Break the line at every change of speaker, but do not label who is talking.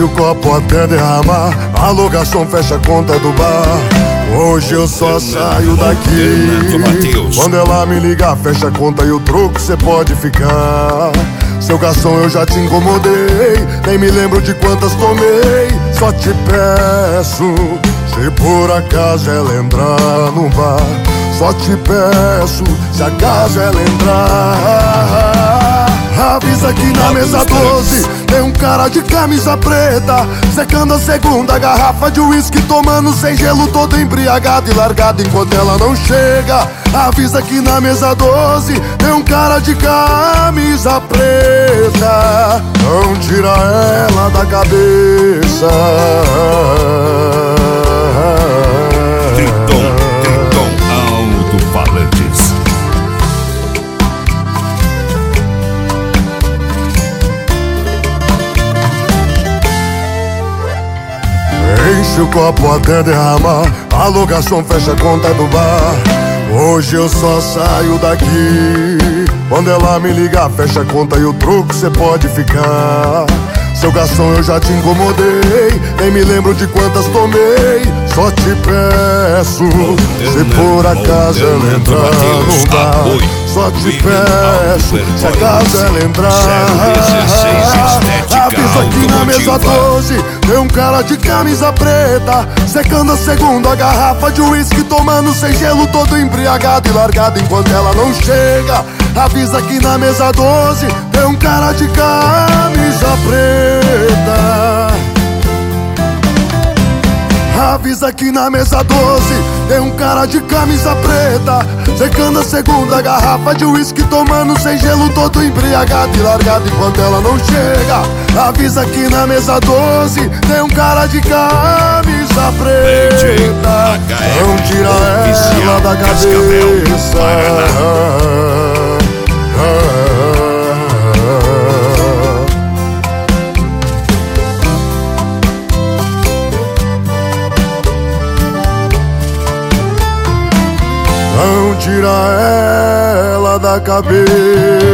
Enche o copo até derramar, alô garçom, fecha a conta do bar. Hoje eu só saio daqui quando ela me ligar, fecha a conta e o troco cê pode ficar. Seu garçom, eu já te incomodei, nem me lembro de quantas tomei. Só te peço, se por acaso ela entrar no bar, só te peço, se acaso ela entrar, avisa que na mesa 12 tem um cara de camisa preta, secando a segunda garrafa de uísque, tomando sem gelo, todo embriagado e largado enquanto ela não chega. Avisa que na mesa 12 tem um cara de camisa preta, não tira ela da cabeça.
Triton Alto-Falantes.
Enche o copo até derramar, alô garçom, fecha a conta do bar. Hoje eu só saio daqui quando ela me ligar, fecha a conta e o troco cê pode ficar. Seu garçom, eu já te incomodei, nem me lembro de quantas tomei. Só te peço, se por acaso ela entrar no bar, só te peço, se acaso ela entrar, avisa que na mesa 12 tem um cara de camisa preta, secando a segunda garrafa de uísque, tomando sem gelo, todo embriagado e largado enquanto ela não chega. Avisa que na mesa 12 tem um cara de camisa preta. Avisa que na mesa 12 tem um cara de camisa preta, secando a segunda garrafa de uísque, tomando sem gelo, todo embriagado e largado enquanto ela não chega. Avisa que na mesa 12 tem um cara de camisa preta, não tira ela da cabeça. Não tira ela da cabeça.